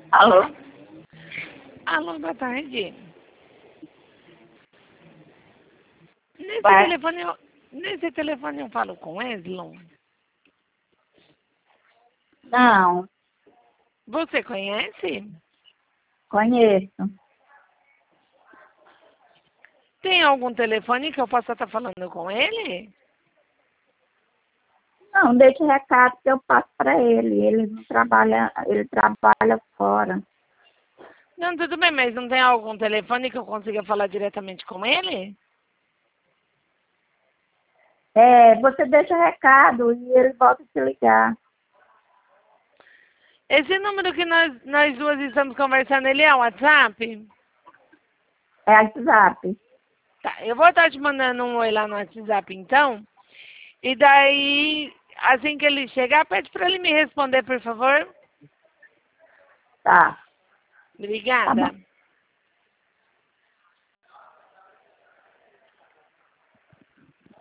Alô? Alô, boa tarde. Vai. Nesse telefone eu falo com Eslon. Não, Você conhece? conheço. Tem algum telefone que eu possa estar falando com ele? Não, deixa o recado que eu passo para ele. Ele não trabalha, ele trabalha fora. Não, tudo bem, mas não tem algum telefone que eu consiga falar diretamente com ele? Você deixa o recado e ele volta a te ligar. Esse número que nós duas estamos conversando, ele é o WhatsApp? É WhatsApp. Tá, eu vou estar te mandando um oi lá no WhatsApp então. E daí, assim que ele chegar, pede para ele me responder, por favor. Tá. Tá Obrigada. bom.